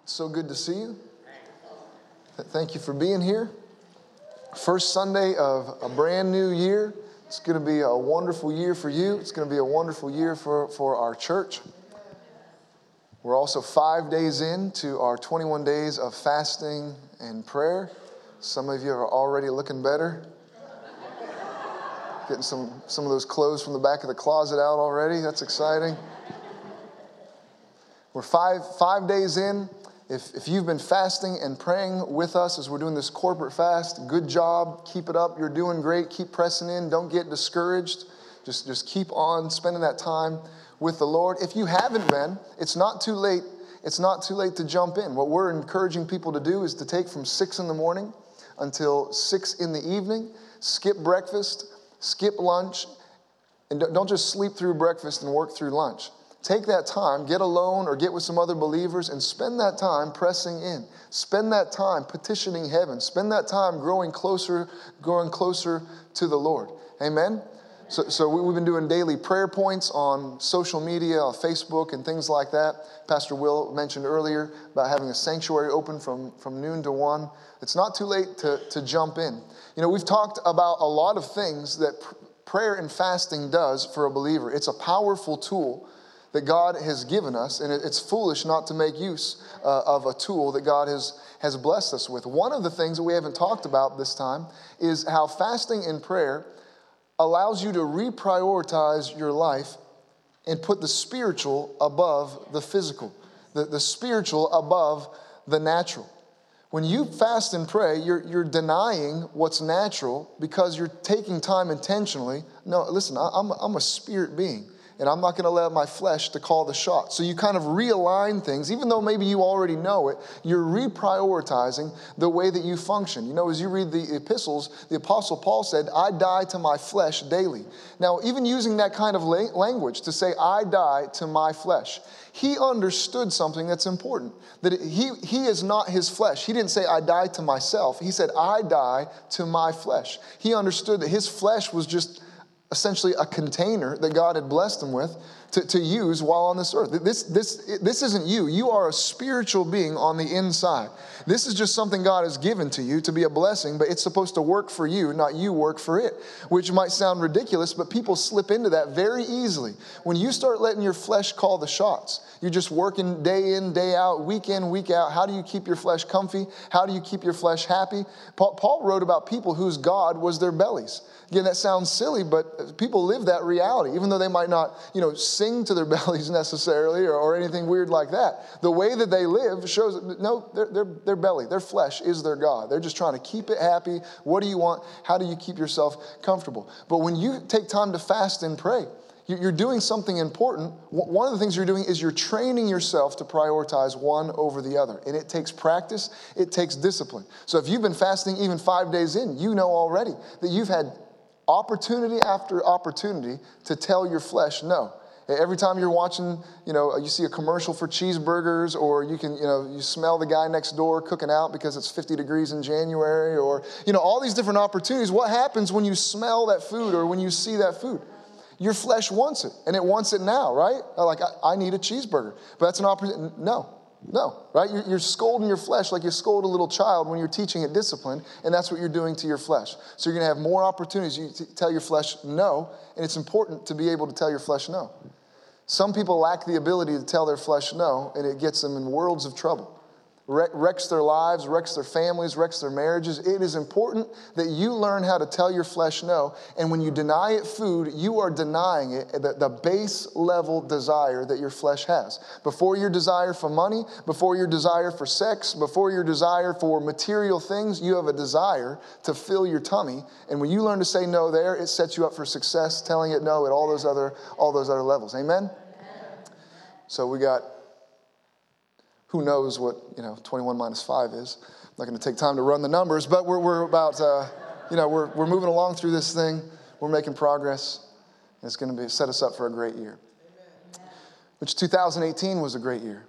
So good to see you. Thank you for being here. First Sunday of a brand new year. It's going to be a wonderful year for you. It's going to be a wonderful year for our church. We're also 5 days into our 21 days of fasting and prayer. Some of you are already looking better. Getting some of those clothes from the back of the closet out already. That's exciting. We're five days in. If you've been fasting and praying with us as we're doing this corporate fast, good job. Keep it up. You're doing great. Keep pressing in. Don't get discouraged. Just keep on spending that time with the Lord. If you haven't been, it's not too late. It's not too late to jump in. What we're encouraging people to do is to take from 6 in the morning until 6 in the evening. Skip breakfast, skip lunch, and don't just sleep through breakfast and work through lunch. Take that time, get alone or get with some other believers and spend that time pressing in. Spend that time petitioning heaven. Spend that time growing closer to the Lord. Amen? So we've been doing daily prayer points on social media, on Facebook and things like that. Pastor Will mentioned earlier about having a sanctuary open from noon to 1. It's not too late to jump in. You know, we've talked about a lot of things that prayer and fasting does for a believer. It's a powerful tool that God has given us, and it's foolish not to make use of a tool that God has blessed us with. One of the things that we haven't talked about this time is how fasting and prayer allows you to reprioritize your life and put the spiritual above the physical, the spiritual above the natural. When you fast and pray, you're denying what's natural because you're taking time intentionally. No, listen, I'm a spirit being. And I'm not going to let my flesh to call the shot. So you kind of realign things. Even though maybe you already know it, you're reprioritizing the way that you function. You know, as you read the epistles, the Apostle Paul said, I die to my flesh daily. Now, even using that kind of language to say, I die to my flesh, he understood something that's important. That he is not his flesh. He didn't say, I die to myself. He said, I die to my flesh. He understood that his flesh was just essentially a container that God had blessed him with to use while on this earth. This isn't you. You are a spiritual being on the inside. This is just something God has given to you to be a blessing, but it's supposed to work for you, not you work for it, which might sound ridiculous, but people slip into that very easily. When you start letting your flesh call the shots, you're just working day in, day out, week in, week out. How do you keep your flesh comfy? How do you keep your flesh happy? Paul wrote about people whose God was their bellies. Again, that sounds silly, but people live that reality, even though they might not, sing to their bellies necessarily or anything weird like that. The way that they live shows, no, their belly, their flesh is their God. They're just trying to keep it happy. What do you want? How do you keep yourself comfortable? But when you take time to fast and pray, you're doing something important. One of the things you're doing is you're training yourself to prioritize one over the other. And it takes practice. It takes discipline. So if you've been fasting even 5 days in, you know already that you've had opportunity after opportunity to tell your flesh no. Every time you're watching, you see a commercial for cheeseburgers, or you smell the guy next door cooking out because it's 50 degrees in January, or, all these different opportunities. What happens when you smell that food or when you see that food? Your flesh wants it, and it wants it now, right? Like, I need a cheeseburger. But that's an opportunity. No, right? You're scolding your flesh like you scold a little child when you're teaching it discipline, and that's what you're doing to your flesh. So you're going to have more opportunities to tell your flesh no, and it's important to be able to tell your flesh no. Some people lack the ability to tell their flesh no, and it gets them in worlds of trouble. Wrecks their lives, wrecks their families, wrecks their marriages. It is important that you learn how to tell your flesh no. And when you deny it food, you are denying it the base level desire that your flesh has. Before your desire for money, before your desire for sex, before your desire for material things, you have a desire to fill your tummy. And when you learn to say no there, it sets you up for success, telling it no at all those other levels. Amen? So we got... Who knows what 21 minus 5 is? I'm not going to take time to run the numbers, but we're about we're moving along through this thing. We're making progress. And it's going to set us up for a great year. Which 2018 was a great year.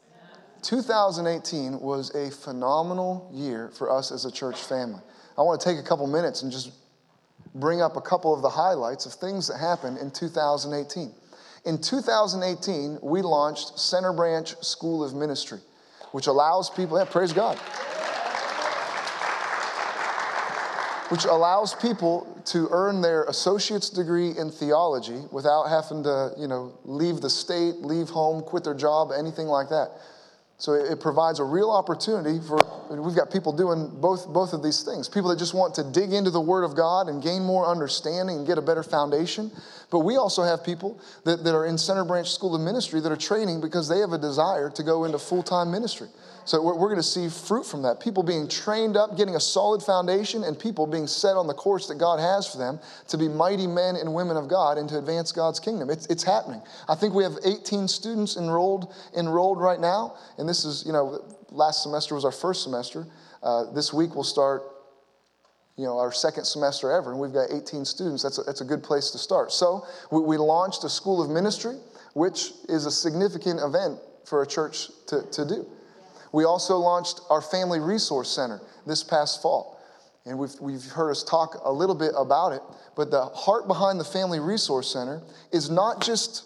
2018 was a phenomenal year for us as a church family. I want to take a couple minutes and just bring up a couple of the highlights of things that happened in 2018. In 2018, we launched Center Branch School of Ministry. which allows people, praise God, which allows people to earn their associate's degree in theology without having to, leave the state, leave home, quit their job, anything like that. So it provides a real opportunity we've got people doing both of these things. People that just want to dig into the Word of God and gain more understanding and get a better foundation. But we also have people that are in Center Branch School of Ministry that are training because they have a desire to go into full-time ministry. So we're going to see fruit from that. People being trained up, getting a solid foundation, and people being set on the course that God has for them to be mighty men and women of God and to advance God's kingdom. It's happening. I think we have 18 students enrolled right now. And this is, last semester was our first semester. This week we'll start, our second semester ever. And we've got 18 students. That's a good place to start. So we launched a school of ministry, which is a significant event for a church to do. We also launched our Family Resource Center this past fall. And we've heard us talk a little bit about it. But the heart behind the Family Resource Center is not just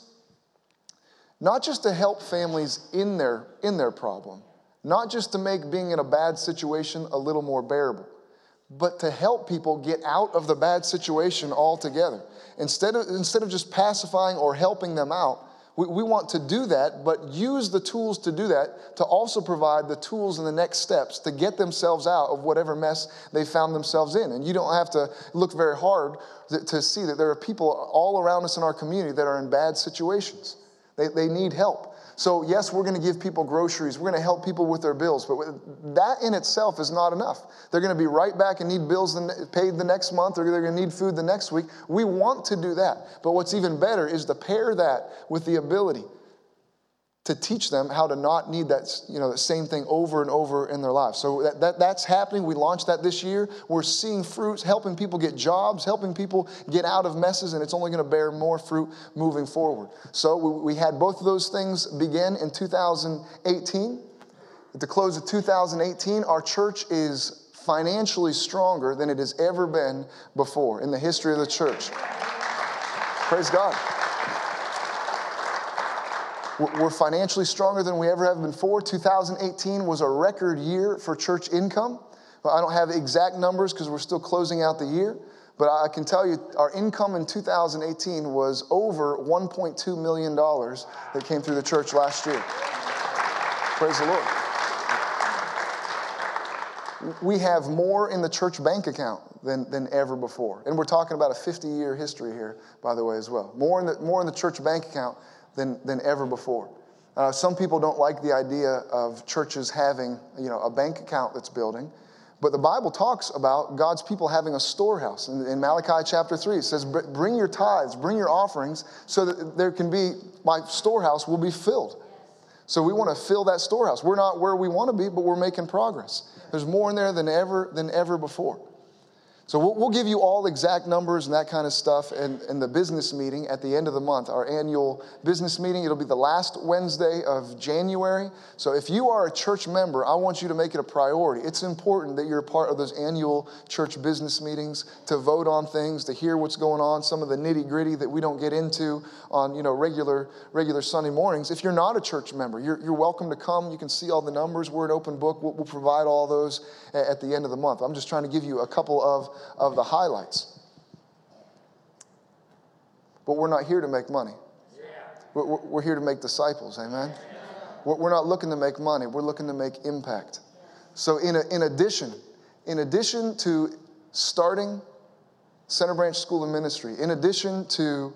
to help families in their problem, not just to make being in a bad situation a little more bearable, but to help people get out of the bad situation altogether. Instead of just pacifying or helping them out, we want to do that, but use the tools to do that to also provide the tools and the next steps to get themselves out of whatever mess they found themselves in. And you don't have to look very hard to see that there are people all around us in our community that are in bad situations. They need help. So yes, we're going to give people groceries. We're going to help people with their bills. But that in itself is not enough. They're going to be right back and need bills paid the next month, or they're going to need food the next week. We want to do that. But what's even better is to pair that with the ability to teach them how to not need that, the same thing over and over in their lives. So that's happening. We launched that this year. We're seeing fruits, helping people get jobs, helping people get out of messes, and it's only going to bear more fruit moving forward. So we had both of those things begin in 2018. At the close of 2018, our church is financially stronger than it has ever been before in the history of the church. Praise God. We're financially stronger than we ever have been before. 2018 was a record year for church income. I don't have exact numbers because we're still closing out the year, but I can tell you our income in 2018 was over $1.2 million that came through the church last year. Praise the Lord. We have more in the church bank account than ever before. And we're talking about a 50-year history here, by the way, as well. More in the church bank account than ever before. Some people don't like the idea of churches having, a bank account that's building. But the Bible talks about God's people having a storehouse. In Malachi chapter 3, it says, bring your tithes, bring your offerings, so that my storehouse will be filled. So we want to fill that storehouse. We're not where we want to be, but we're making progress. There's more in there than ever before. So we'll give you all exact numbers and that kind of stuff in the business meeting at the end of the month, our annual business meeting. It'll be the last Wednesday of January. So if you are a church member, I want you to make it a priority. It's important that you're a part of those annual church business meetings to vote on things, to hear what's going on, some of the nitty-gritty that we don't get into on regular Sunday mornings. If you're not a church member, you're welcome to come. You can see all the numbers. We're an open book. We'll provide all those at the end of the month. I'm just trying to give you a couple of the highlights. But we're not here to make money. We're here to make disciples, amen? We're not looking to make money. We're looking to make impact. So in addition to starting Center Branch School of Ministry, in addition to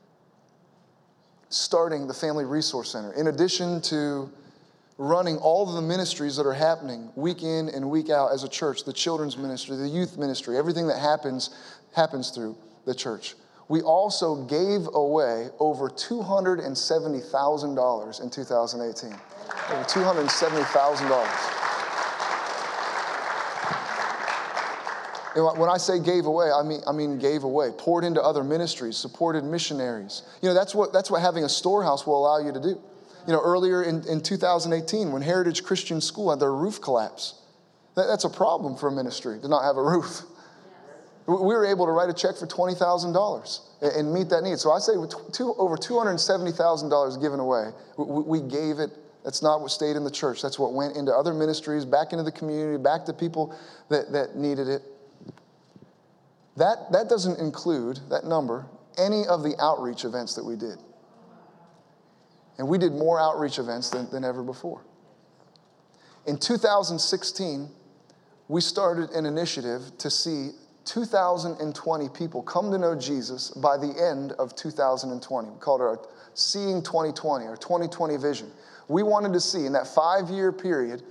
starting the Family Resource Center, in addition to running all of the ministries that are happening week in and week out as a church, the children's ministry, the youth ministry, everything that happens through the church. We also gave away over $270,000 in 2018. Over $270,000. When I say gave away, I mean gave away, poured into other ministries, supported missionaries. That's what having a storehouse will allow you to do. Earlier in 2018, when Heritage Christian School had their roof collapse, that's a problem for a ministry to not have a roof. We were able to write a check for $20,000 and meet that need. So I say over $270,000 given away. We gave it That's not what stayed in the church. That's what went into other ministries, back into the community, back to people that needed it. That doesn't include, that number, any of the outreach events that we did. And we did more outreach events than ever before. In 2016, we started an initiative to see 2,020 people come to know Jesus by the end of 2020. We called it our Seeing 2020, our 2020 vision. We wanted to see in that 5-year period,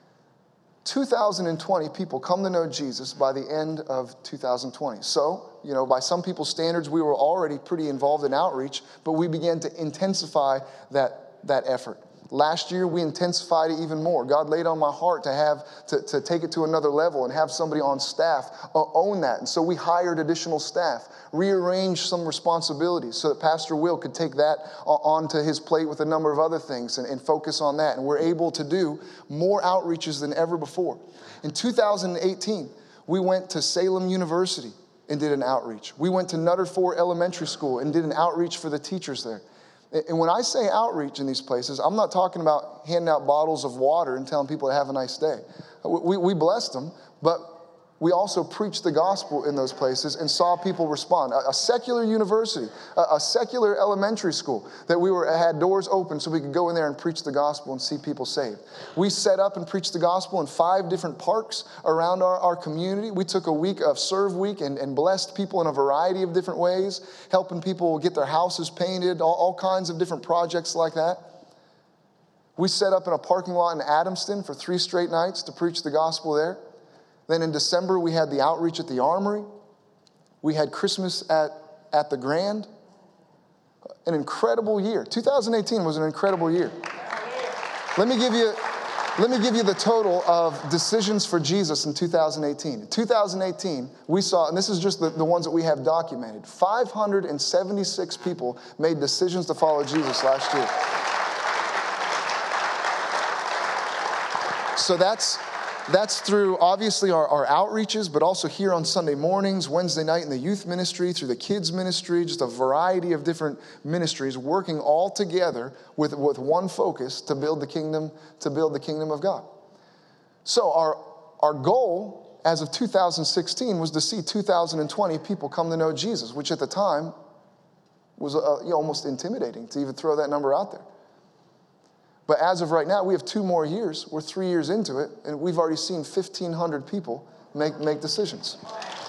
2,020 people come to know Jesus by the end of 2020. So, by some people's standards, we were already pretty involved in outreach, but we began to intensify that effort. Last year, we intensified it even more. God laid on my heart to take it to another level and have somebody on staff own that. And so we hired additional staff, rearranged some responsibilities so that Pastor Will could take that onto his plate with a number of other things and focus on that. And we're able to do more outreaches than ever before. In 2018, we went to Salem University and did an outreach. We went to Nutter Fort Elementary School and did an outreach for the teachers there. And when I say outreach in these places, I'm not talking about handing out bottles of water and telling people to have a nice day. We blessed them, but we also preached the gospel in those places and saw people respond. A secular university, a secular elementary school that had doors open so we could go in there and preach the gospel and see people saved. We set up and preached the gospel in 5 different parks around our community. We took a week of Serve Week and blessed people in a variety of different ways, helping people get their houses painted, all kinds of different projects like that. We set up in a parking lot in Adamston for 3 straight nights to preach the gospel there. Then in December, we had the outreach at the Armory. We had Christmas at the Grand. An incredible year. 2018 was an incredible year. Let me give you the total of decisions for Jesus in 2018. In 2018, we saw, and this is just the ones that we have documented, 576 people made decisions to follow Jesus last year. So that's through, obviously, our outreaches, but also here on Sunday mornings, Wednesday night in the youth ministry, through the kids ministry, just a variety of different ministries working all together with one focus to build the kingdom of God. So our goal as of 2016 was to see 2,020 people come to know Jesus, which at the time was almost intimidating to even throw that number out there. But as of right now, we have 2 more years. We're 3 years into it, and we've already seen 1,500 people make decisions.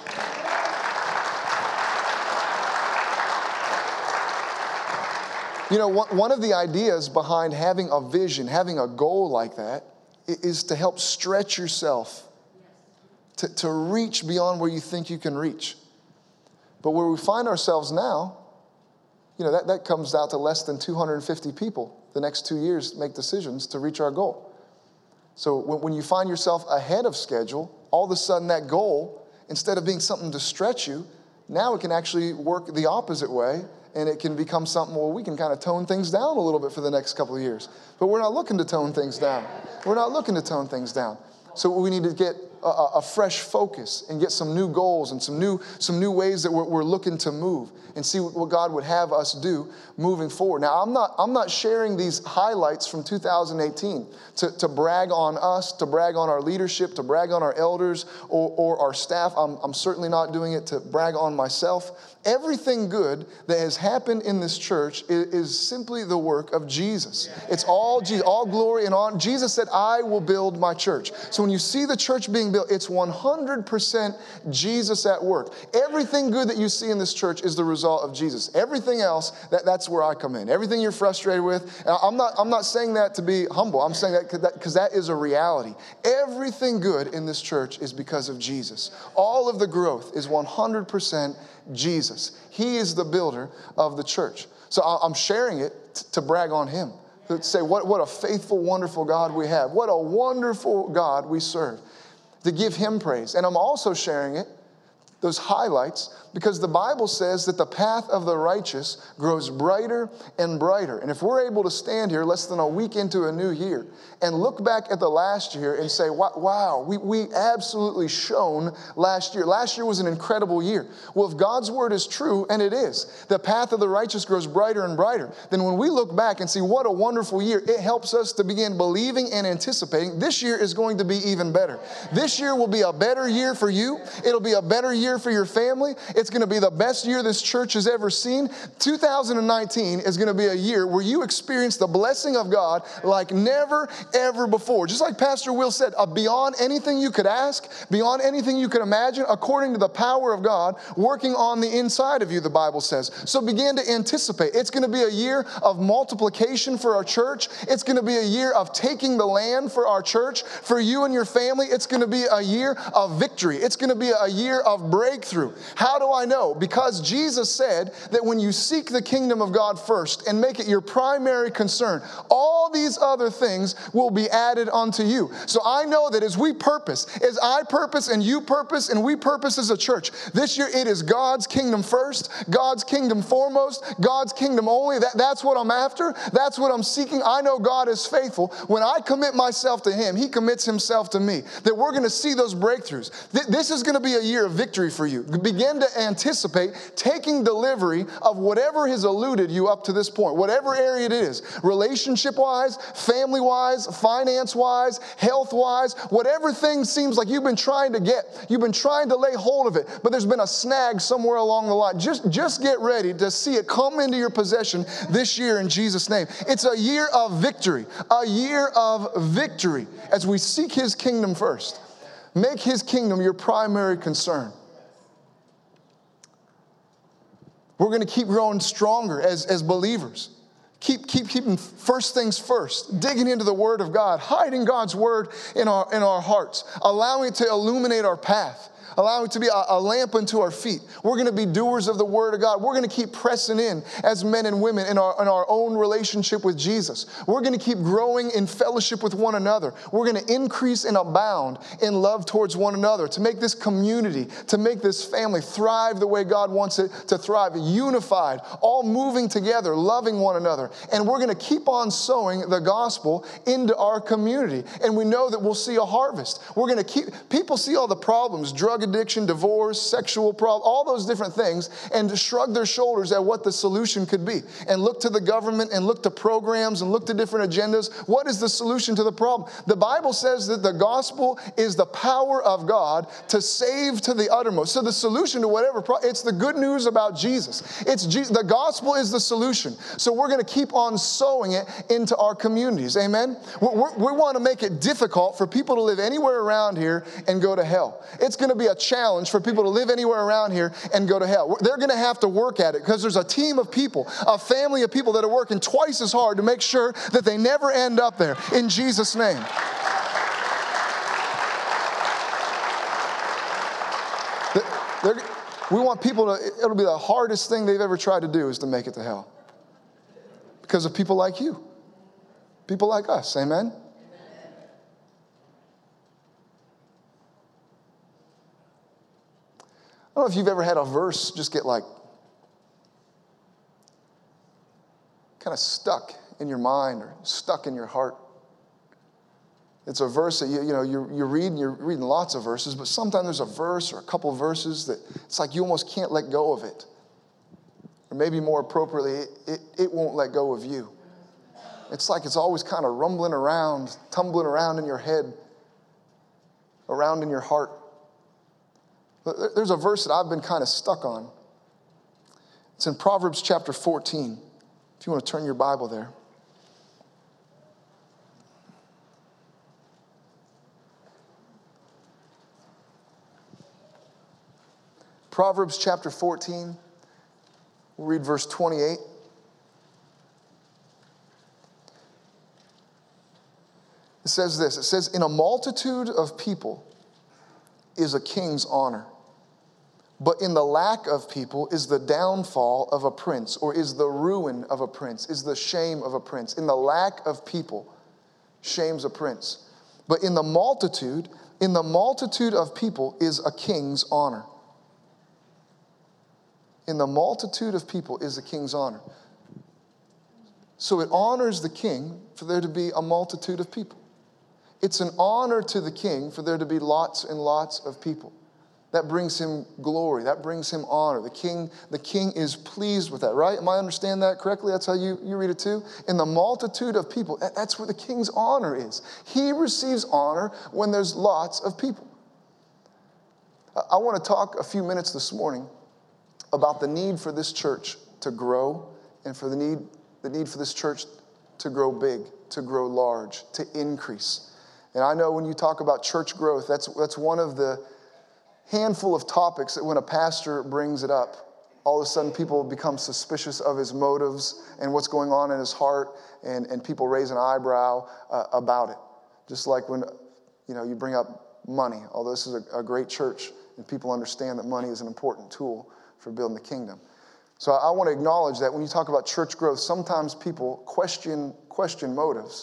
One of the ideas behind having a vision, having a goal like that, is to help stretch yourself, to reach beyond where you think you can reach. But where we find ourselves now, that comes out to less than 250 people the next 2 years make decisions to reach our goal. So when you find yourself ahead of schedule, all of a sudden that goal, instead of being something to stretch you, now it can actually work the opposite way, and it can become something, we can kind of tone things down a little bit for the next couple of years. But we're not looking to tone things down. We're not looking to tone things down. So we need to get a fresh focus and get some new goals and some new ways that we're looking to move and see what God would have us do moving forward. Now, I'm not sharing these highlights from 2018 to brag on us, to brag on our leadership, to brag on our elders or our staff. I'm certainly not doing it to brag on myself. Everything good that has happened in this church is simply the work of Jesus. It's all Jesus, all glory and honor. Jesus said, I will build my church. So when you see the church being built, it's 100% Jesus at work. Everything good that you see in this church is the result of Jesus. Everything else, that's where I come in. Everything you're frustrated with, I'm not saying that to be humble. I'm saying that because that is a reality. Everything good in this church is because of Jesus. All of the growth is 100% Jesus. He is the builder of the church. So I'm sharing it to brag on him. To say what a faithful, wonderful God we have. What a wonderful God we serve. To give him praise. And I'm also sharing it, those highlights, Because the Bible says that the path of the righteous grows brighter and brighter. And if we're able to stand here less than a week into a new year and look back at the last year and say, wow, we absolutely shone last year. Last year was an incredible year. Well, if God's word is true, and it is, the path of the righteous grows brighter and brighter, then when we look back and see what a wonderful year, it helps us to begin believing and anticipating this year is going to be even better. This year will be a better year for you. It'll be a better year for your family. It's going to be the best year this church has ever seen. 2019 is going to be a year where you experience the blessing of God like never, ever before. Just like Pastor Will said, beyond anything you could ask, beyond anything you could imagine, according to the power of God working on the inside of you, the Bible says. So begin to anticipate. It's going to be a year of multiplication for our church. It's going to be a year of taking the land for our church. For you and your family, it's going to be a year of victory. It's going to be a year of breakthrough. How do I know? Because Jesus said that when you seek the kingdom of God first and make it your primary concern, all these other things will be added unto you. So I know that as we purpose, as I purpose and you purpose and we purpose as a church, this year it is God's kingdom first, God's kingdom foremost, God's kingdom only. That's what I'm after. That's what I'm seeking. I know God is faithful. When I commit myself to Him, He commits Himself to me. That we're going to see those breakthroughs. This is going to be a year of victory for you. Begin to anticipate taking delivery of whatever has eluded you up to this point, whatever area it is, relationship-wise, family-wise, finance-wise, health-wise, whatever thing seems like you've been trying to get, you've been trying to lay hold of it, but there's been a snag somewhere along the line. Just get ready to see it come into your possession this year in Jesus' name. It's a year of victory, as we seek His kingdom first. Make His kingdom your primary concern. We're going to keep growing stronger as believers. Keep keeping first things first, digging into the Word of God, hiding God's Word in our hearts, allowing it to illuminate our path, allowing it to be a lamp unto our feet. We're going to be doers of the Word of God. We're going to keep pressing in as men and women in our own relationship with Jesus. We're going to keep growing in fellowship with one another. We're going to increase and abound in love towards one another to make this community, to make this family thrive the way God wants it to thrive, unified, all moving together, loving one another. And we're going to keep on sowing the gospel into our community. And we know that we'll see a harvest. We're going to people see all the problems, drug addiction, divorce, sexual problems, all those different things, and shrug their shoulders at what the solution could be. And look to the government and look to programs and look to different agendas. What is the solution to the problem? The Bible says that the gospel is the power of God to save to the uttermost. So the solution to whatever problem, it's the good news about Jesus. The gospel is the solution. So we're going to keep on sowing it into our communities. Amen? We want to make it difficult for people to live anywhere around here and go to hell. It's going to be a challenge for people to live anywhere around here and go to hell. They're going to have to work at it because there's a team of people, a family of people that are working twice as hard to make sure that they never end up there in Jesus' name. We want people to, it'll be the hardest thing they've ever tried to do is to make it to hell. Because of people like you. People like us. Amen? I don't know if you've ever had a verse just get like kind of stuck in your mind or stuck in your heart. It's a verse that you read, and you're reading lots of verses, but sometimes there's a verse or a couple of verses that it's like you almost can't let go of it. Or maybe more appropriately, it won't let go of you. It's like it's always kind of rumbling around, tumbling around in your head, around in your heart. There's a verse that I've been kind of stuck on. It's in Proverbs chapter 14, if you want to turn your Bible there. Proverbs chapter 14, we'll read verse 28. It says this, it says, "In a multitude of people is a king's honor, but in the lack of people is the downfall of a prince," or is the ruin of a prince, is the shame of a prince. In the lack of people, shames a prince. But in the multitude of people is a king's honor. In the multitude of people is the king's honor. So it honors the king for there to be a multitude of people. It's an honor to the king for there to be lots and lots of people. That brings him glory. That brings him honor. The king is pleased with that, right? Am I understand that correctly? That's how you read it too? In the multitude of people, that's where the king's honor is. He receives honor when there's lots of people. I want to talk a few minutes this morning about the need for this church to grow and for the need for this church to grow big, to grow large, to increase. And I know when you talk about church growth, that's one of the handful of topics that when a pastor brings it up, all of a sudden people become suspicious of his motives and what's going on in his heart, and people raise an eyebrow about it. Just like when you bring up money, although this is a great church and people understand that money is an important tool for building the kingdom. So I want to acknowledge that when you talk about church growth, sometimes people question motives.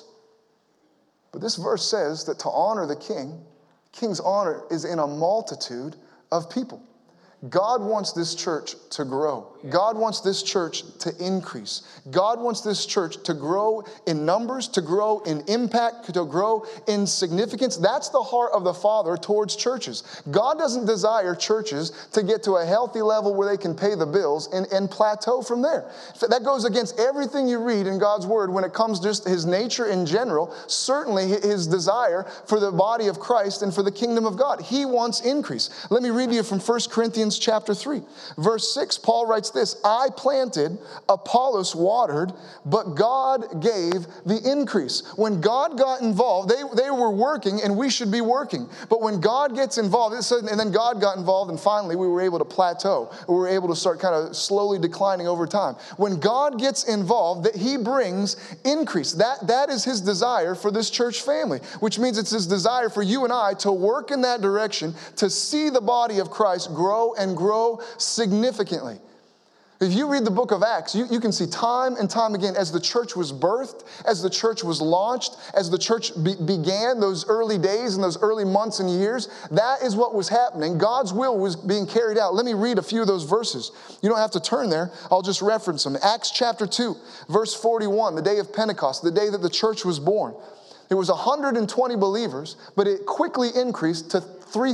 But this verse says that to honor the king's honor is in a multitude of people. God wants this church to grow. God wants this church to increase. God wants this church to grow in numbers, to grow in impact, to grow in significance. That's the heart of the Father towards churches. God doesn't desire churches to get to a healthy level where they can pay the bills and plateau from there. That goes against everything you read in God's Word when it comes to just His nature in general, certainly His desire for the body of Christ and for the kingdom of God. He wants increase. Let me read to you from 1 Corinthians chapter 3, verse 6. Paul writes this: I planted, Apollos watered, but God gave the increase. When God got involved, they were working and we should be working. But when God gets involved, and then God got involved and finally we were able to plateau. We were able to start kind of slowly declining over time. When God gets involved, that He brings increase. That is His desire for this church family, which means it's His desire for you and I to work in that direction, to see the body of Christ grow and grow significantly. If you read the book of Acts, you can see time and time again as the church was birthed, as the church was launched, as the church began those early days and those early months and years, that is what was happening. God's will was being carried out. Let me read a few of those verses. You don't have to turn there. I'll just reference them. Acts chapter 2, verse 41, the day of Pentecost, the day that the church was born. There was 120 believers, but it quickly increased to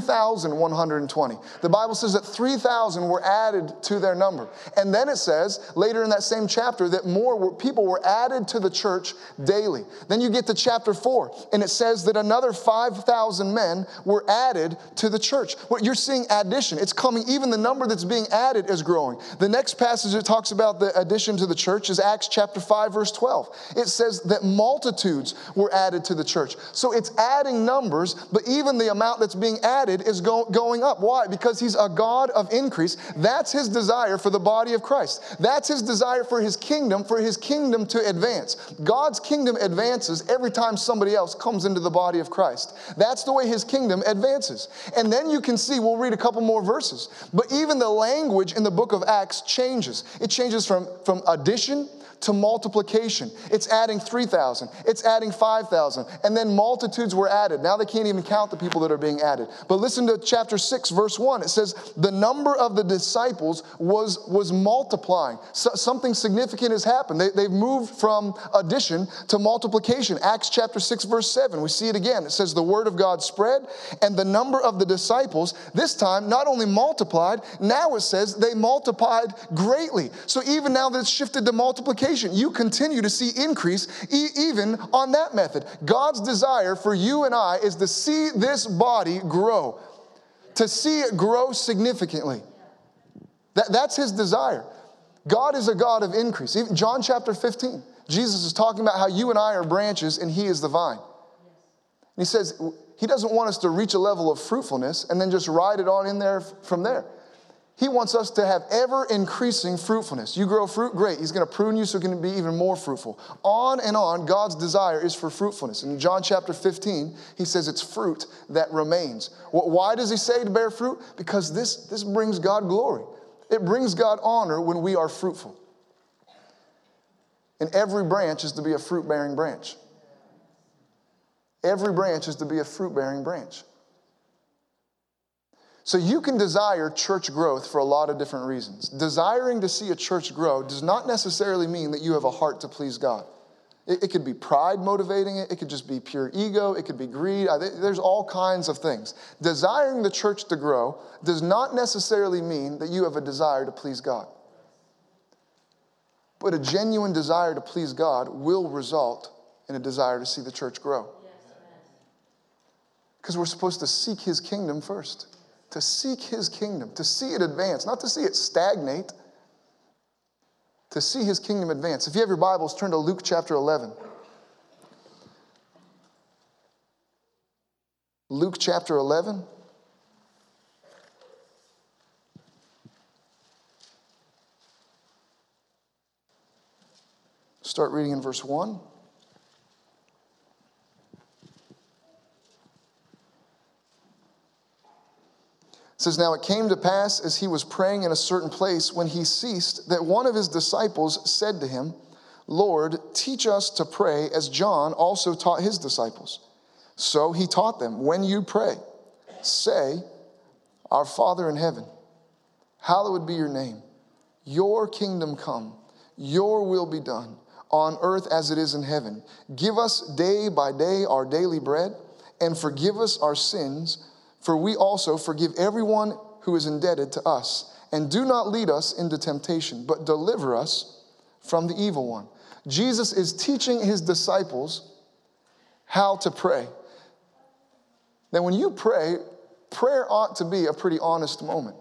3,120. The Bible says that 3,000 were added to their number. And then it says, later in that same chapter, that more people were added to the church daily. Then you get to chapter 4, and it says that another 5,000 men were added to the church. What you're seeing addition. It's coming, even the number that's being added is growing. The next passage that talks about the addition to the church is Acts chapter 5, verse 12. It says that multitudes were added to the church. So it's adding numbers, but even the amount that's being added is going up. Why? Because He's a God of increase. That's His desire for the body of Christ. That's His desire for His kingdom to advance. God's kingdom advances every time somebody else comes into the body of Christ. That's the way His kingdom advances. And then you can see, we'll read a couple more verses, but even the language in the book of Acts changes. It changes from addition to multiplication. It's adding 3,000. It's adding 5,000. And then multitudes were added. Now they can't even count the people that are being added. But listen to chapter 6, verse 1. It says, the number of the disciples was multiplying. Something significant has happened. They've moved from addition to multiplication. Acts chapter 6, verse 7. We see it again. It says, the word of God spread, and the number of the disciples, this time, not only multiplied, now it says they multiplied greatly. So even now that it's shifted to multiplication, you continue to see increase even on that method. God's desire for you and I is to see this body grow, to see it grow significantly. That's His desire. God is a God of increase. Even John chapter 15, Jesus is talking about how you and I are branches and He is the vine. And He says He doesn't want us to reach a level of fruitfulness and then just ride it on in there from there. He wants us to have ever-increasing fruitfulness. You grow fruit, great. He's going to prune you so you can be even more fruitful. On and on, God's desire is for fruitfulness. In John chapter 15, He says it's fruit that remains. Why does He say to bear fruit? Because this brings God glory. It brings God honor when we are fruitful. And every branch is to be a fruit-bearing branch. Every branch is to be a fruit-bearing branch. So you can desire church growth for a lot of different reasons. Desiring to see a church grow does not necessarily mean that you have a heart to please God. It could be pride motivating it. It could just be pure ego. It could be greed. There's all kinds of things. Desiring the church to grow does not necessarily mean that you have a desire to please God. But a genuine desire to please God will result in a desire to see the church grow. Because we're supposed to seek his kingdom first. To seek his kingdom, to see it advance, not to see it stagnate, to see his kingdom advance. If you have your Bibles, turn to Luke chapter 11. Luke chapter 11. Start reading in verse 1. It says, now it came to pass as he was praying in a certain place when he ceased, that one of his disciples said to him, Lord, teach us to pray as John also taught his disciples. So he taught them, when you pray, say, Our Father in heaven, hallowed be your name. Your kingdom come, your will be done, on earth as it is in heaven. Give us day by day our daily bread, and forgive us our sins, for we also forgive everyone who is indebted to us. And do not lead us into temptation, but deliver us from the evil one. Jesus is teaching his disciples how to pray. Now, when you pray, prayer ought to be a pretty honest moment.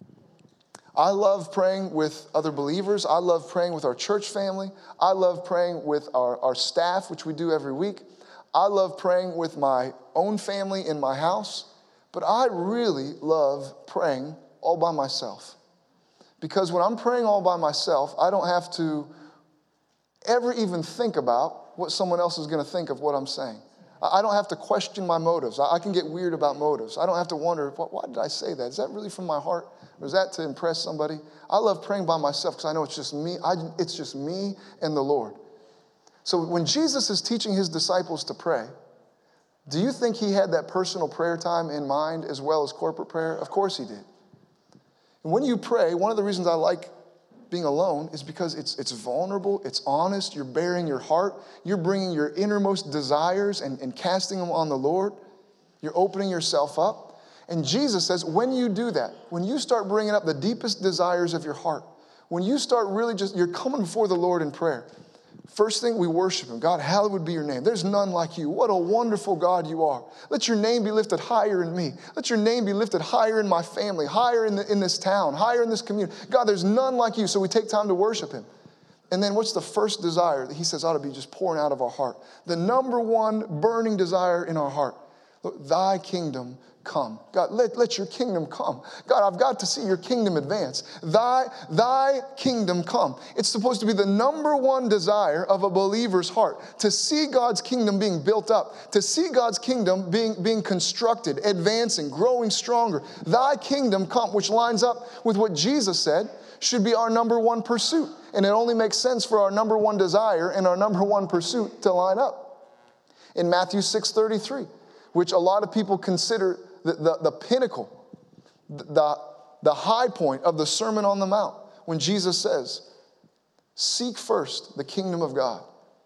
I love praying with other believers. I love praying with our church family. I love praying with our staff, which we do every week. I love praying with my own family in my house. But I really love praying all by myself. Because when I'm praying all by myself, I don't have to ever even think about what someone else is going to think of what I'm saying. I don't have to question my motives. I can get weird about motives. I don't have to wonder, why did I say that? Is that really from my heart? Or is that to impress somebody? I love praying by myself because I know it's just me. It's just me and the Lord. So when Jesus is teaching his disciples to pray, do you think he had that personal prayer time in mind as well as corporate prayer? Of course he did. And when you pray, one of the reasons I like being alone is because it's vulnerable, it's honest, you're bearing your heart, you're bringing your innermost desires and casting them on the Lord. You're opening yourself up. And Jesus says, when you do that, when you start bringing up the deepest desires of your heart, when you start really you're coming before the Lord in prayer, first thing, we worship him. God, hallowed be your name. There's none like you. What a wonderful God you are. Let your name be lifted higher in me. Let your name be lifted higher in my family, higher in this town, higher in this community. God, there's none like you. So we take time to worship him. And then what's the first desire that he says ought to be just pouring out of our heart? The number one burning desire in our heart. Look, thy kingdom come. God, let your kingdom come. God, I've got to see your kingdom advance. Thy kingdom come. It's supposed to be the number one desire of a believer's heart, to see God's kingdom being built up, to see God's kingdom being constructed, advancing, growing stronger. Thy kingdom come, which lines up with what Jesus said should be our number one pursuit. And it only makes sense for our number one desire and our number one pursuit to line up. In Matthew 6:33, which a lot of people consider the pinnacle, the high point of the Sermon on the Mount, when Jesus says, seek first the kingdom of God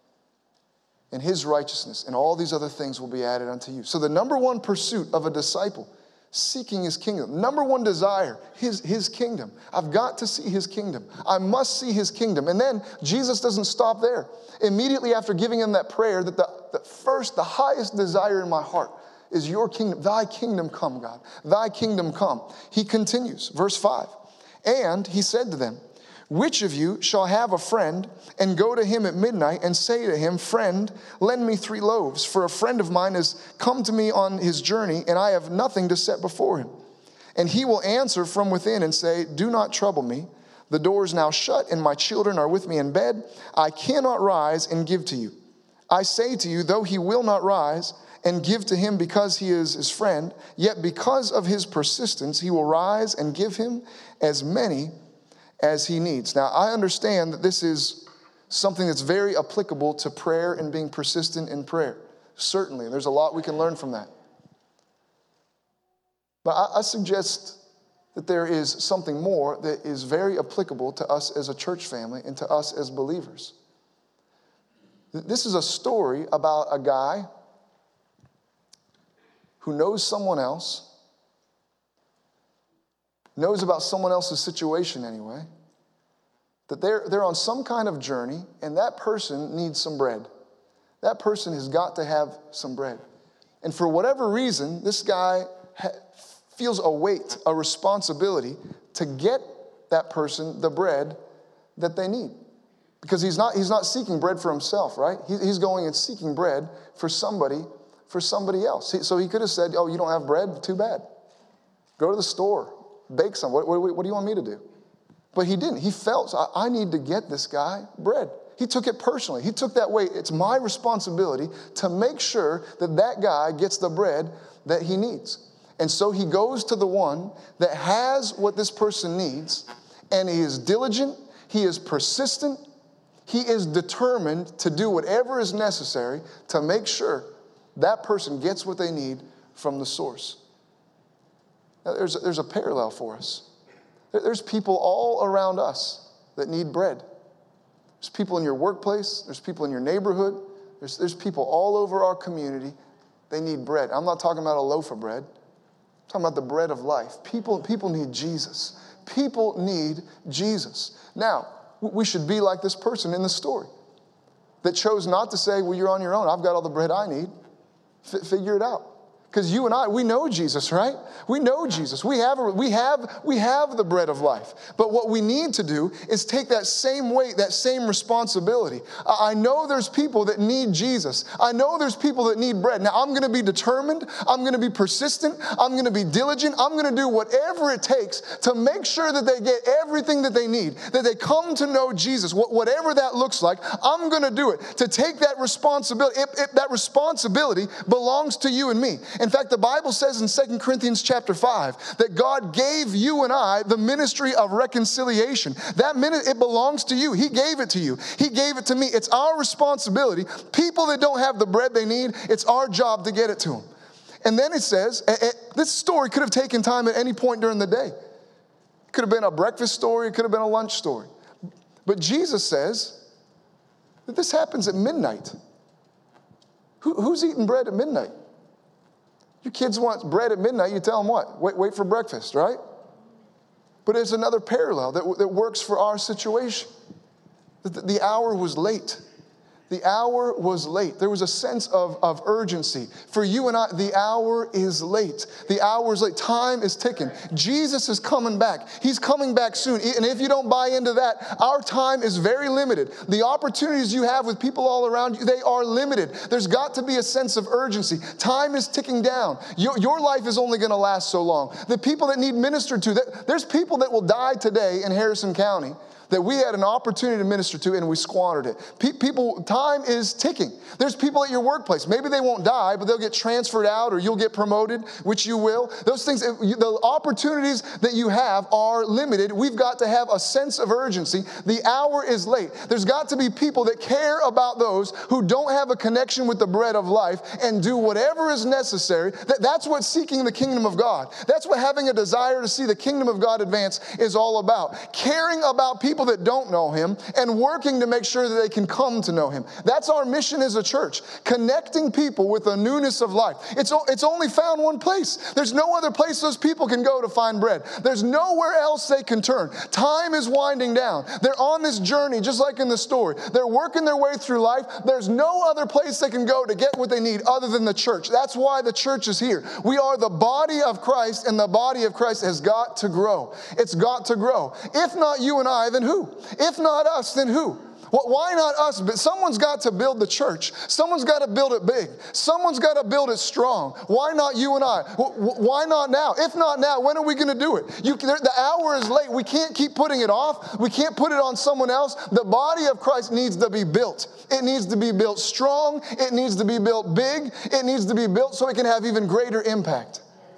and his righteousness, and all these other things will be added unto you. So the number one pursuit of a disciple, seeking his kingdom. Number one desire, his kingdom. I've got to see his kingdom. I must see his kingdom. And then Jesus doesn't stop there. Immediately after giving him that prayer, that the highest desire in my heart is your kingdom. Thy kingdom come, God. Thy kingdom come. He continues, verse 5. And he said to them, which of you shall have a friend and go to him at midnight and say to him, friend, lend me 3 loaves, for a friend of mine has come to me on his journey, and I have nothing to set before him. And he will answer from within and say, do not trouble me. The door is now shut, and my children are with me in bed. I cannot rise and give to you. I say to you, though he will not rise and give to him because he is his friend, yet because of his persistence, he will rise and give him as many as he needs. Now, I understand that this is something that's very applicable to prayer and being persistent in prayer. Certainly, there's a lot we can learn from that. But I suggest that there is something more that is very applicable to us as a church family and to us as believers. This is a story about a guy who knows someone else, knows about someone else's situation anyway, that they're on some kind of journey, and that person needs some bread. That person has got to have some bread. And for whatever reason, this guy feels a weight, a responsibility to get that person the bread that they need. Because he's not seeking bread for himself, right? He's going and seeking bread for somebody else. So he could have said, oh, you don't have bread? Too bad. Go to the store, bake some. What do you want me to do? But he didn't. He felt, I need to get this guy bread. He took it personally. He took that weight. It's my responsibility to make sure that that guy gets the bread that he needs. And so he goes to the one that has what this person needs, and he is diligent, he is persistent, he is determined to do whatever is necessary to make sure that person gets what they need from the source. Now, there's a parallel for us. There's people all around us that need bread. There's people in your workplace. There's people in your neighborhood. There's people all over our community. They need bread. I'm not talking about a loaf of bread. I'm talking about the bread of life. People need Jesus. People need Jesus. Now, we should be like this person in the story that chose not to say, well, you're on your own. I've got all the bread I need. Figure it out. Because you and I, we know Jesus, right? We know Jesus. We have the bread of life. But what we need to do is take that same weight, that same responsibility. I know there's people that need Jesus. I know there's people that need bread. Now, I'm going to be determined. I'm going to be persistent. I'm going to be diligent. I'm going to do whatever it takes to make sure that they get everything that they need, that they come to know Jesus. Whatever that looks like, I'm going to do it. To take that responsibility, that responsibility belongs to you and me. In fact, the Bible says in 2 Corinthians chapter 5 that God gave you and I the ministry of reconciliation. That it belongs to you. He gave it to you. He gave it to me. It's our responsibility. People that don't have the bread they need, it's our job to get it to them. And then it says, this story could have taken time at any point during the day. It could have been a breakfast story. It could have been a lunch story. But Jesus says that this happens at midnight. Who's eating bread at midnight? Your kids want bread at midnight, you tell them what? Wait for breakfast, right? But there's another parallel that works for our situation. The hour was late. The hour was late. There was a sense of urgency. For you and I, the hour is late. The hour is late. Time is ticking. Jesus is coming back. He's coming back soon. And if you don't buy into that, our time is very limited. The opportunities you have with people all around you, they are limited. There's got to be a sense of urgency. Time is ticking down. Your life is only going to last so long. The people that need ministered to, there's people that will die today in Harrison County that we had an opportunity to minister to and we squandered it. Time is ticking. There's people at your workplace. Maybe they won't die, but they'll get transferred out or you'll get promoted, which you will. Those things, the opportunities that you have are limited. We've got to have a sense of urgency. The hour is late. There's got to be people that care about those who don't have a connection with the bread of life and do whatever is necessary. That's what seeking the kingdom of God. That's what having a desire to see the kingdom of God advance is all about. Caring about people that don't know Him and working to make sure that they can come to know Him. That's our mission as a church, connecting people with the newness of life. It's only found one place. There's no other place those people can go to find bread. There's nowhere else they can turn. Time is winding down. They're on this journey, just like in the story. They're working their way through life. There's no other place they can go to get what they need other than the church. That's why the church is here. We are the body of Christ, and the body of Christ has got to grow. It's got to grow. If not you and I, then who? If not us, then who? Well, why not us? But someone's got to build the church. Someone's got to build it big. Someone's got to build it strong. Why not you and I? Why not now? If not now, when are we going to do it? The hour is late. We can't keep putting it off. We can't put it on someone else. The body of Christ needs to be built. It needs to be built strong. It needs to be built big. It needs to be built so it can have even greater impact.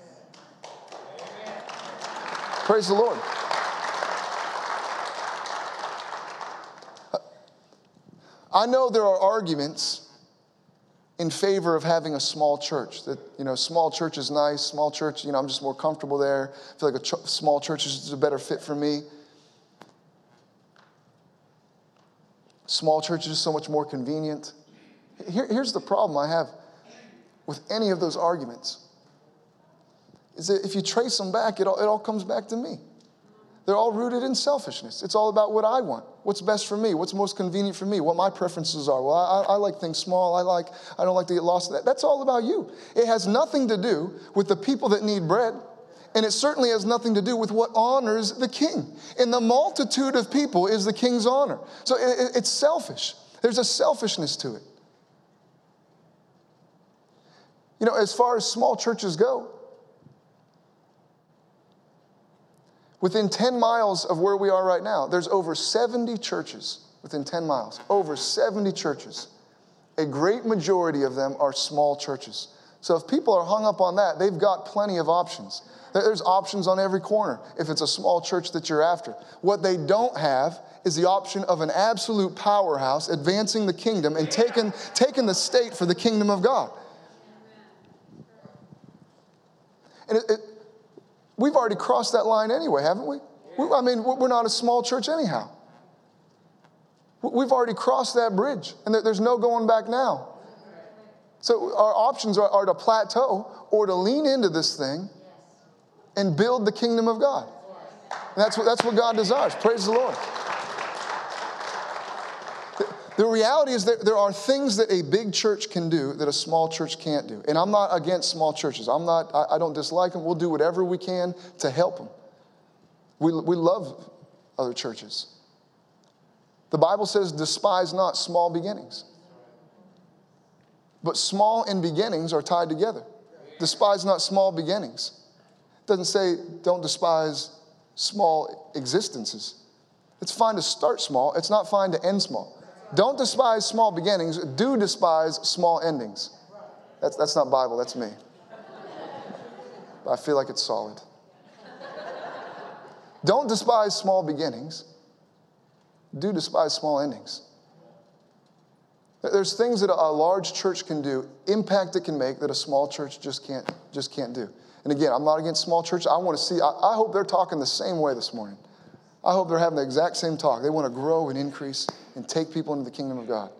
Praise the Lord. I know there are arguments in favor of having a small church. That, small church is nice. Small church, I'm just more comfortable there. I feel like a small church is just a better fit for me. Small church is just so much more convenient. Here's the problem I have with any of those arguments. Is that if you trace them back, it all comes back to me. They're all rooted in selfishness. It's all about what I want, what's best for me, what's most convenient for me, what my preferences are. Well, I like things small. I don't like to get lost in that. That's all about you. It has nothing to do with the people that need bread, and it certainly has nothing to do with what honors the king. In the multitude of people is the king's honor. So it's selfish. There's a selfishness to it. As far as small churches go, within 10 miles of where we are right now, there's over 70 churches within 10 miles. Over 70 churches. A great majority of them are small churches. So if people are hung up on that, they've got plenty of options. There's options on every corner if it's a small church that you're after. What they don't have is the option of an absolute powerhouse advancing the kingdom and taking the state for the kingdom of God. And we've already crossed that line anyway, haven't we? We're not a small church anyhow. We've already crossed that bridge, and there's no going back now. So our options are to plateau or to lean into this thing and build the kingdom of God. And that's what God desires. Praise the Lord. The reality is that there are things that a big church can do that a small church can't do. And I'm not against small churches. I don't dislike them. We'll do whatever we can to help them. We love other churches. The Bible says, despise not small beginnings. But small and beginnings are tied together. Despise not small beginnings. It doesn't say don't despise small existences. It's fine to start small. It's not fine to end small. Don't despise small beginnings. Do despise small endings. That's not Bible. That's me. But I feel like it's solid. Don't despise small beginnings. Do despise small endings. There's things that a large church can do, impact it can make, that a small church just can't do. And again, I'm not against small church. I want to see, I hope they're talking the same way this morning. I hope they're having the exact same talk. They want to grow and increase and take people into the kingdom of God.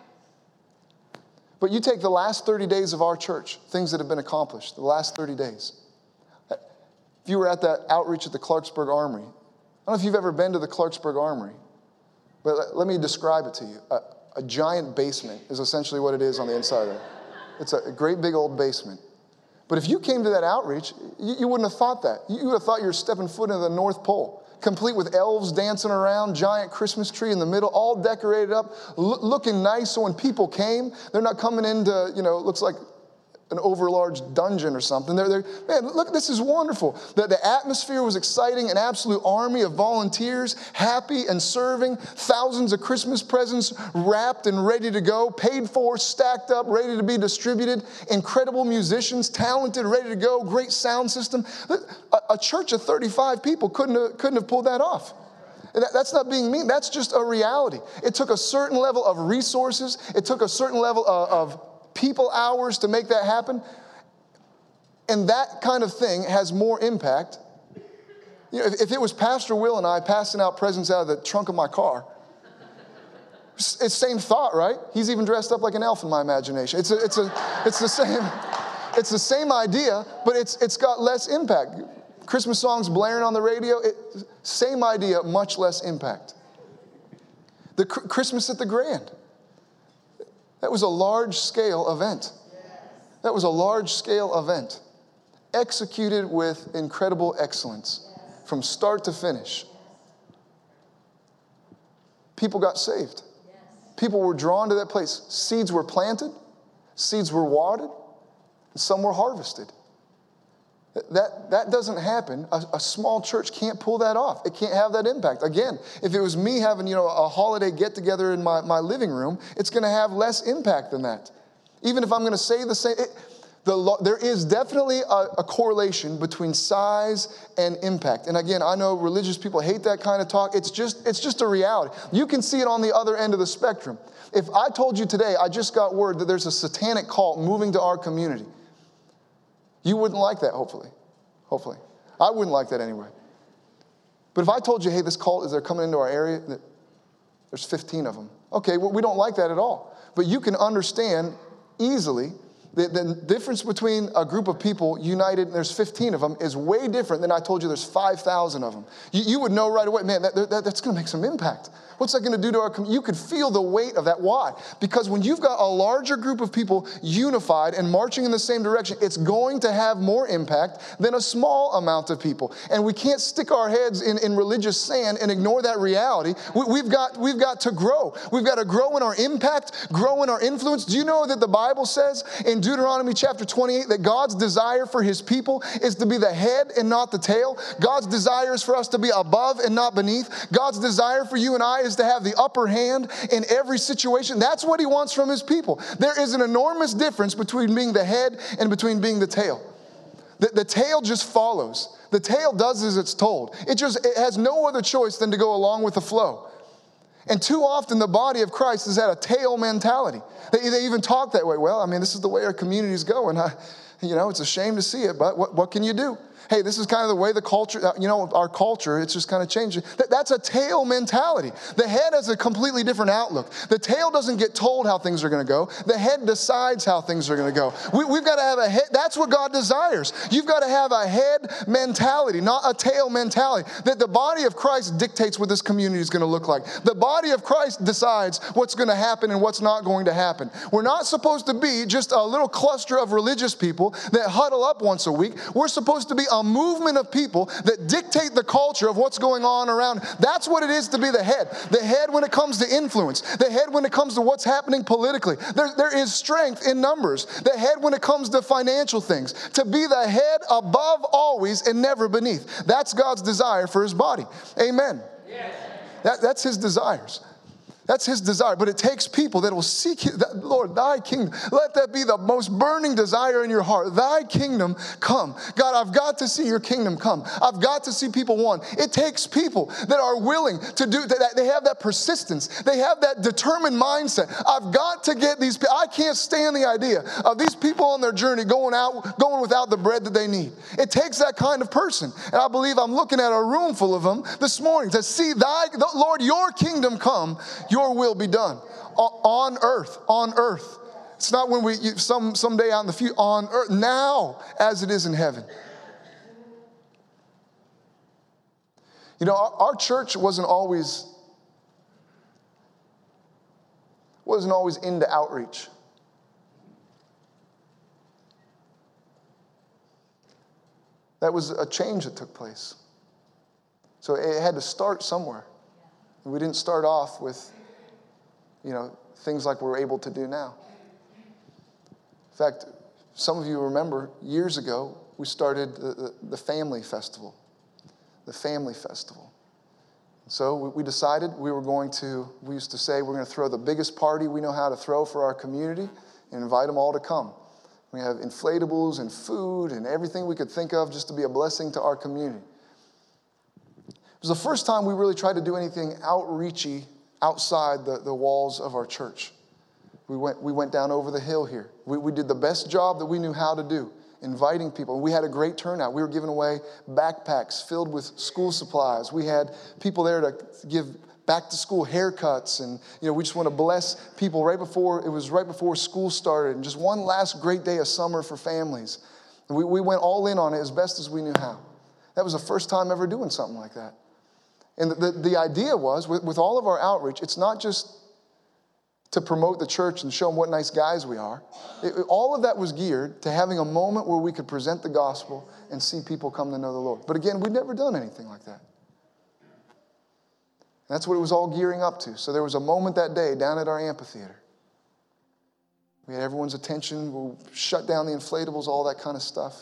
But you take the last 30 days of our church, things that have been accomplished, the last 30 days. If you were at that outreach at the Clarksburg Armory, I don't know if you've ever been to the Clarksburg Armory, but let me describe it to you. A giant basement is essentially what it is on the inside of it. It's a great big old basement. But if you came to that outreach, you wouldn't have thought that. You would have thought you were stepping foot into the North Pole, complete with elves dancing around, giant Christmas tree in the middle, all decorated up, looking nice. So when people came, they're not coming into, looks like an overlarge dungeon or something. They're man, look, this is wonderful. The atmosphere was exciting, an absolute army of volunteers, happy and serving, thousands of Christmas presents wrapped and ready to go, paid for, stacked up, ready to be distributed, incredible musicians, talented, ready to go, great sound system. A church of 35 people couldn't have pulled that off. And that's not being mean. That's just a reality. It took a certain level of resources. It took a certain level of people hours to make that happen. And that kind of thing has more impact. If it was Pastor Will and I passing out presents out of the trunk of my car, it's the same thought, right? He's even dressed up like an elf in my imagination. It's the same idea, but it's got less impact. Christmas songs blaring on the radio, same idea, much less impact. The Christmas at the Grand. That was a large-scale event. That was a large-scale event, executed with incredible excellence from start to finish. People got saved. People were drawn to that place. Seeds were planted, seeds were watered, and some were harvested. That doesn't happen. A small church can't pull that off. It can't have that impact. Again, if it was me having a holiday get-together in my living room, it's going to have less impact than that. Even if I'm going to say the same, there is definitely a correlation between size and impact. And again, I know religious people hate that kind of talk. It's just a reality. You can see it on the other end of the spectrum. If I told you today, I just got word that there's a satanic cult moving to our community, you wouldn't like that, hopefully. Hopefully. I wouldn't like that anyway. But if I told you, hey, this cult, they're coming into our area, there's 15 of them. Okay, well, we don't like that at all. But you can understand easily the difference between a group of people united and there's 15 of them is way different than I told you there's 5,000 of them. You would know right away, man, that's going to make some impact. What's that going to do to our community? You could feel the weight of that. Why? Because when you've got a larger group of people unified and marching in the same direction, it's going to have more impact than a small amount of people. And we can't stick our heads in religious sand and ignore that reality. We've got to grow. We've got to grow in our impact, grow in our influence. Do you know that the Bible says in Deuteronomy chapter 28 that God's desire for his people is to be the head and not the tail? God's desire is for us to be above and not beneath. God's desire for you and I is to have the upper hand in every situation. That's what he wants from his people. There is an enormous difference between being the head and between being the tail. The tail just follows. The tail does as it's told. It has no other choice than to go along with the flow. And too often the body of Christ has had a tail mentality. They even talk that way. Well, I mean, this is the way our communities go, and it's a shame to see it, but what can you do? Hey, this is kind of the way the culture, our culture, it's just kind of changing. That's a tail mentality. The head has a completely different outlook. The tail doesn't get told how things are going to go. The head decides how things are going to go. We've got to have a head. That's what God desires. You've got to have a head mentality, not a tail mentality. That the body of Christ dictates what this community is going to look like. The body of Christ decides what's going to happen and what's not going to happen. We're not supposed to be just a little cluster of religious people that huddle up once a week. We're supposed to be a movement of people that dictate the culture of what's going on around. That's what it is to be the head. The head when it comes to influence. The head when it comes to what's happening politically. There is strength in numbers. The head when it comes to financial things. To be the head above always and never beneath. That's God's desire for his body. Amen. Yes. That's his desires. That's his desire. But it takes people that will seek it. Lord, thy kingdom. Let that be the most burning desire in your heart. Thy kingdom come. God, I've got to see your kingdom come. I've got to see people won. It takes people that are willing to do that. They have that persistence. They have that determined mindset. I've got to get these people. I can't stand the idea of these people on their journey going without the bread that they need. It takes that kind of person. And I believe I'm looking at a room full of them this morning to see Lord, your kingdom come. Your will be done on earth. It's not when someday out in the future, on earth, now as it is in heaven. Our church wasn't always into outreach. That was a change that took place. So it had to start somewhere. We didn't start off with things like we're able to do now. In fact, some of you remember years ago, we started the Family Festival. The Family Festival. So we decided we used to say we're going to throw the biggest party we know how to throw for our community and invite them all to come. We have inflatables and food and everything we could think of just to be a blessing to our community. It was the first time we really tried to do anything outreachy outside the walls of our church. We went down over the hill here. We did the best job that we knew how to do, inviting people. We had a great turnout. We were giving away backpacks filled with school supplies. We had people there to give back to school haircuts, and we just want to bless people right before school started, and just one last great day of summer for families. And we went all in on it as best as we knew how. That was the first time ever doing something like that. And the idea was, with all of our outreach, it's not just to promote the church and show them what nice guys we are. All of that was geared to having a moment where we could present the gospel and see people come to know the Lord. But again, we'd never done anything like that. And that's what it was all gearing up to. So there was a moment that day down at our amphitheater. We had everyone's attention. We'll shut down the inflatables, all that kind of stuff.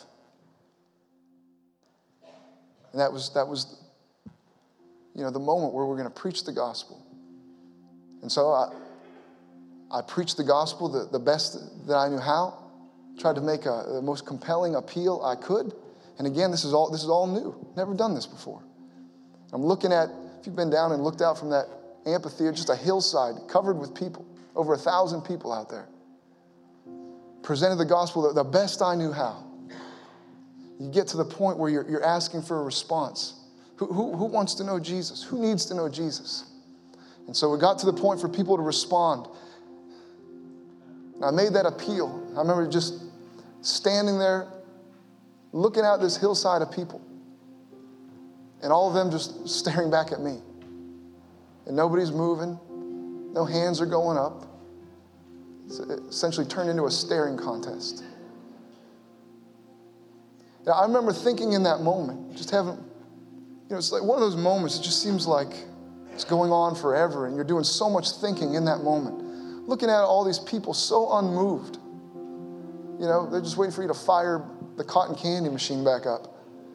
And that was the moment where we're going to preach the gospel. And so I preached the gospel the best that I knew how. Tried to make the most compelling appeal I could. And again, this is all new. Never done this before. I'm looking at, if you've been down and looked out from that amphitheater, just a hillside covered with people, over 1,000 people out there. Presented the gospel the best I knew how. You get to the point where you're asking for a response. Who wants to know Jesus? Who needs to know Jesus? And so we got to the point for people to respond. And I made that appeal. I remember just standing there, looking out this hillside of people, and all of them just staring back at me. And nobody's moving. No hands are going up. It's essentially turned into a staring contest. Now, I remember thinking in that moment, just having, it's like one of those moments, it just seems like it's going on forever, and you're doing so much thinking in that moment. Looking at all these people so unmoved. They're just waiting for you to fire the cotton candy machine back up.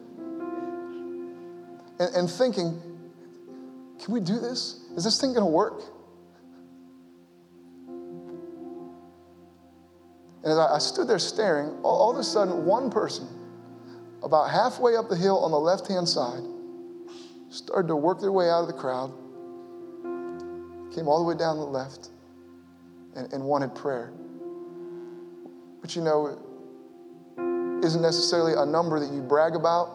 And thinking, can we do this? Is this thing going to work? And as I stood there staring, all of a sudden, one person, about halfway up the hill on the left-hand side, started to work their way out of the crowd, came all the way down the left, and wanted prayer. Which, isn't necessarily a number that you brag about.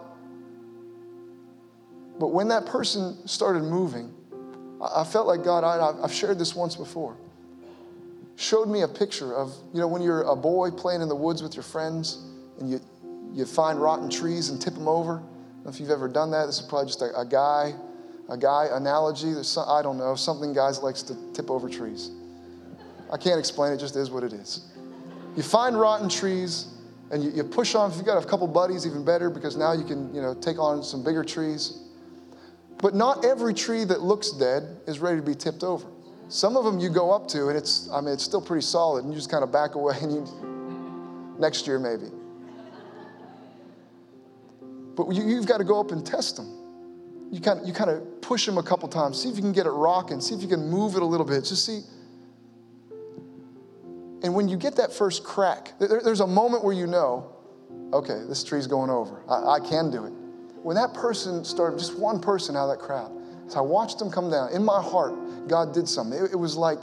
But when that person started moving, I felt like God, I've shared this once before, showed me a picture of, when you're a boy playing in the woods with your friends and you find rotten trees and tip them over. I don't know if you've ever done that. This is probably just a guy analogy. I don't know, something guys likes to tip over trees. I can't explain it, just is what it is. You find rotten trees and you push on. If you've got a couple buddies, even better, because now you can, take on some bigger trees. But not every tree that looks dead is ready to be tipped over. Some of them you go up to and it's still pretty solid, and you just kind of back away and next year maybe. But you've got to go up and test them. You kind of push them a couple times, see if you can get it rocking, see if you can move it a little bit, just see. And when you get that first crack, there's a moment where okay, this tree's going over. I can do it. When that person started, just one person out of that crowd, as I watched them come down, in my heart, God did something. It was like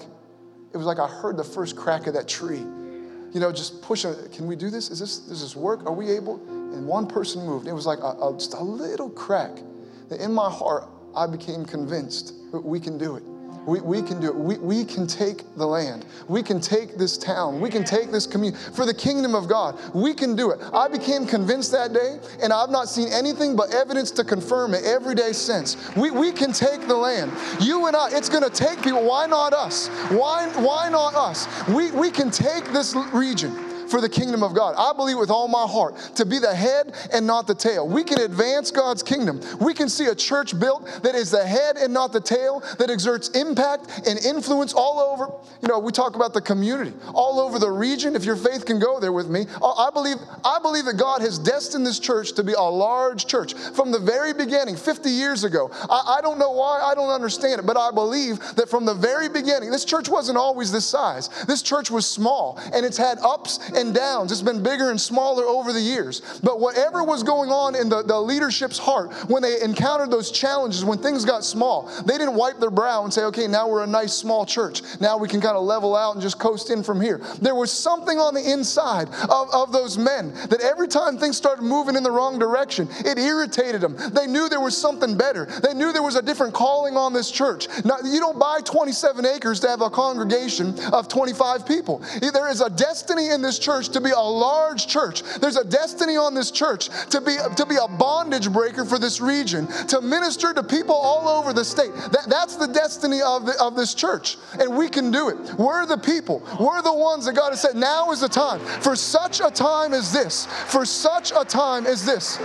I heard the first crack of that tree. Just pushing. Can we do this? Does this work? Are we able? And one person moved. It was like just a little crack. In my heart, I became convinced that we can do it. We can do it. We can take the land. We can take this town. We can take this community. For the kingdom of God, we can do it. I became convinced that day, and I've not seen anything but evidence to confirm it every day since. We can take the land. You and I, it's going to take people. Why not us? Why not us? We can take this region for the kingdom of God. I believe with all my heart to be the head and not the tail. We can advance God's kingdom. We can see a church built that is the head and not the tail, that exerts impact and influence all over. We talk about the community, all over the region. If your faith can go there with me, I believe that God has destined this church to be a large church from the very beginning, 50 years ago. I don't know why, I don't understand it, but I believe that from the very beginning, this church wasn't always this size. This church was small, and it's had ups and downs. It's been bigger and smaller over the years. But whatever was going on in the leadership's heart, when they encountered those challenges, when things got small, they didn't wipe their brow and say, okay, now we're a nice small church. Now we can kind of level out and just coast in from here. There was something on the inside of those men that every time things started moving in the wrong direction, it irritated them. They knew there was something better. They knew there was a different calling on this church. Now, you don't buy 27 acres to have a congregation of 25 people. There is a destiny in this church to be a large church. There's a destiny on this church to be a bondage breaker for this region, to minister to people all over the state. That's the destiny of this church, and we can do it. We're the people. We're the ones that God has said, now is the time. For such a time as this. For such a time as this.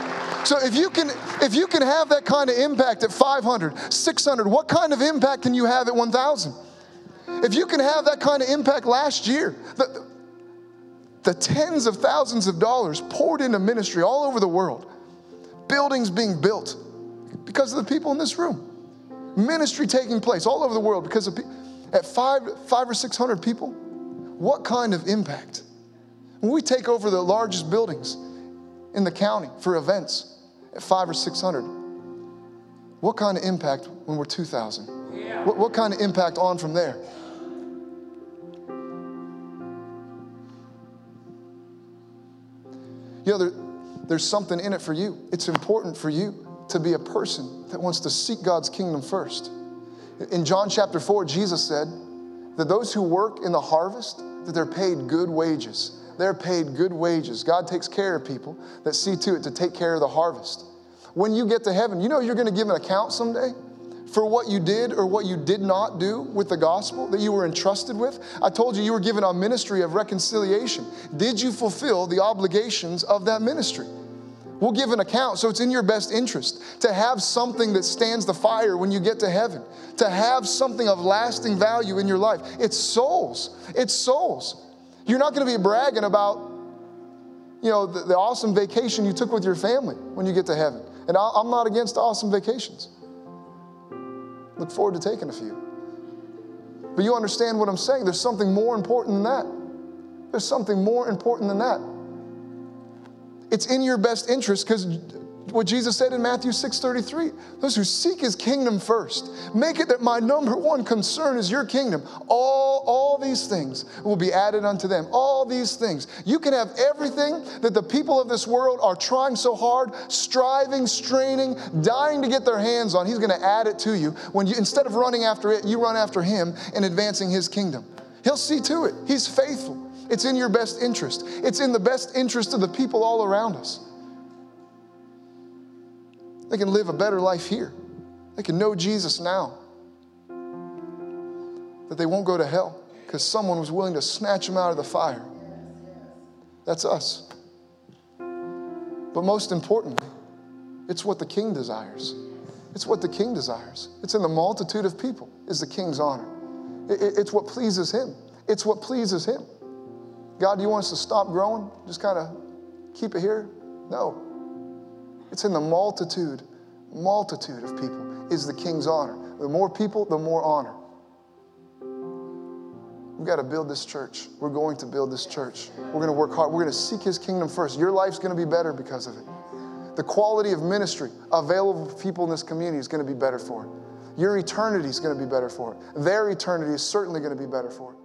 So if you can have that kind of impact at 500, 600, what kind of impact can you have at 1,000? If you can have that kind of impact last year, the tens of thousands of dollars poured into ministry all over the world, buildings being built because of the people in this room, ministry taking place all over the world because of at 500 or 600 people, what kind of impact? When we take over the largest buildings in the county for events at 500 or 600, what kind of impact when we're 2,000? Yeah. What kind of impact on from there? You know, there's something in it for you. It's important for you to be a person that wants to seek God's kingdom first. In John chapter 4, Jesus said that those who work in the harvest, that they're paid good wages. They're paid good wages. God takes care of people that see to it to take care of the harvest. When you get to heaven, you know you're going to give an account someday for what you did or what you did not do with the gospel that you were entrusted with. I told you you were given a ministry of reconciliation. Did you fulfill the obligations of that ministry? We'll give an account, so it's in your best interest to have something that stands the fire when you get to heaven, to have something of lasting value in your life. It's souls. It's souls. You're not going to be bragging about, you know, the awesome vacation you took with your family when you get to heaven. And I'm not against awesome vacations. Look forward to taking a few. But you understand what I'm saying. There's something more important than that. There's something more important than that. It's in your best interest because what Jesus said in Matthew 6:33, those who seek his kingdom first, make it that my number one concern is your kingdom. All these things will be added unto them. All these things. You can have everything that the people of this world are trying so hard, striving, straining, dying to get their hands on. He's going to add it to you. When you, instead of running after it, you run after him and advancing his kingdom. He'll see to it. He's faithful. It's in your best interest. It's in the best interest of the people all around us. They can live a better life here. They can know Jesus now. That they won't go to hell because someone was willing to snatch them out of the fire. That's us. But most importantly, it's what the King desires. It's what the King desires. It's in the multitude of people is the King's honor. It's what pleases him. It's what pleases him. God, do you want us to stop growing? Just kind of keep it here? No. It's in the multitude of people is the King's honor. The more people, the more honor. We've got to build this church. We're going to build this church. We're going to work hard. We're going to seek his kingdom first. Your life's going to be better because of it. The quality of ministry available for people in this community is going to be better for it. Your eternity is going to be better for it. Their eternity is certainly going to be better for it.